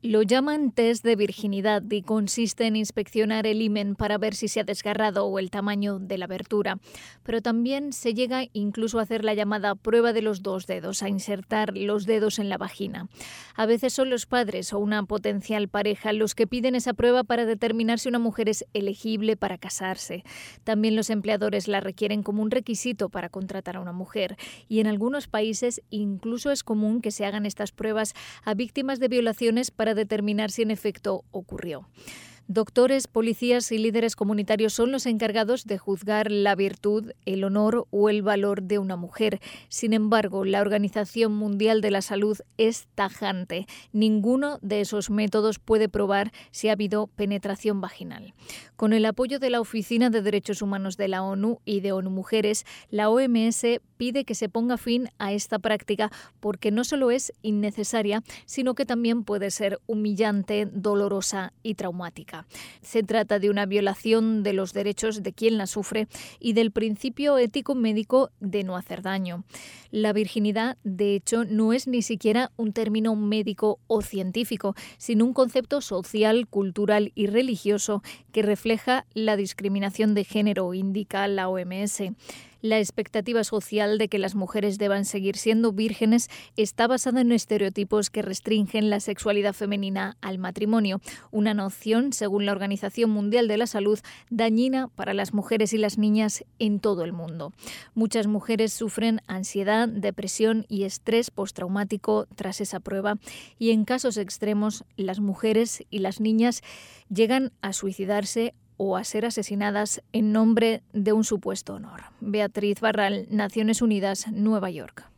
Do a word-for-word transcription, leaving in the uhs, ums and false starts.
Lo llaman test de virginidad y consiste en inspeccionar el himen para ver si se ha desgarrado o el tamaño de la abertura. Pero también se llega incluso a hacer la llamada prueba de los dos dedos, a insertar los dedos en la vagina. A veces son los padres o una potencial pareja los que piden esa prueba para determinar si una mujer es elegible para casarse. También los empleadores la requieren como un requisito para contratar a una mujer. Y en algunos países incluso es común que se hagan estas pruebas a víctimas de violaciones para determinar si en efecto ocurrió. Doctores, policías y líderes comunitarios son los encargados de juzgar la virtud, el honor o el valor de una mujer. Sin embargo, la Organización Mundial de la Salud es tajante. Ninguno de esos métodos puede probar si ha habido penetración vaginal. Con el apoyo de la Oficina de Derechos Humanos de la ONU y de ONU Mujeres, la O M S pide que se ponga fin a esta práctica porque no solo es innecesaria, sino que también puede ser humillante, dolorosa y traumática. Se trata de una violación de los derechos de quien la sufre y del principio ético médico de no hacer daño. La virginidad, de hecho, no es ni siquiera un término médico o científico, sino un concepto social, cultural y religioso que refleja la discriminación de género, indica la O M S. La expectativa social de que las mujeres deban seguir siendo vírgenes está basada en estereotipos que restringen la sexualidad femenina al matrimonio, una noción, según la Organización Mundial de la Salud, dañina para las mujeres y las niñas en todo el mundo. Muchas mujeres sufren ansiedad, depresión y estrés postraumático tras esa prueba y en casos extremos las mujeres y las niñas llegan a suicidarse o a ser asesinadas en nombre de un supuesto honor. Beatriz Barral, Naciones Unidas, Nueva York.